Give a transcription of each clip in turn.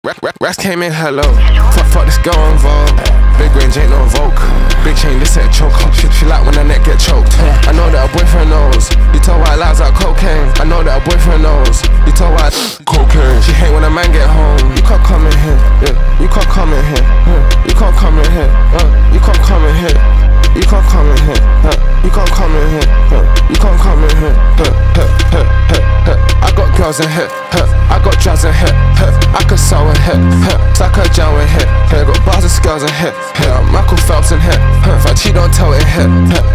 Rats came in, hello. Fuck this girl involved. Big range ain't no Vogue. Big chain, this ain't choke. She like when her neck get choked. I know that her boyfriend knows. You tell white lies like cocaine. I know that her boyfriend knows. You tell white cocaine. She hate when a man get home. You can't come in here, yeah. You can't come in here, you can't come in here, you can't come in here. You can't come in here, you can't come in here, you can't come in here. I got girls in here, I got drugs in here, I could sew in here, stack a Joe in here. I got bars of scales in here, Michael Phelps in here. If I cheat, don't tell it here.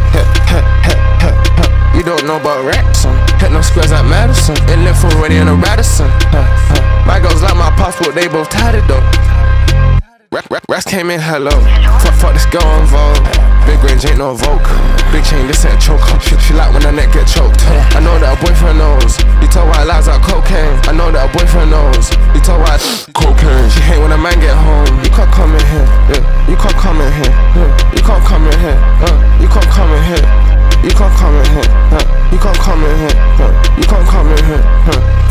You don't know about Wrexham, hit no squares like Madison. In live already in a Radisson. My girls like my passport, they both tied it though. Rats came in, hello. Fuck this girl involved. Big range ain't no Vogue. Big chain, this ain't choke. She like when her neck get choked. I know that her boyfriend knows. You tell white lies like cocaine. I know that her boyfriend knows. You tell white cocaine. She hate when a man get home. You can't come in here, yeah. You can't come in here, you can't come in here, you can't come in here. You can't come in here, you can't come in here, you can't come in here.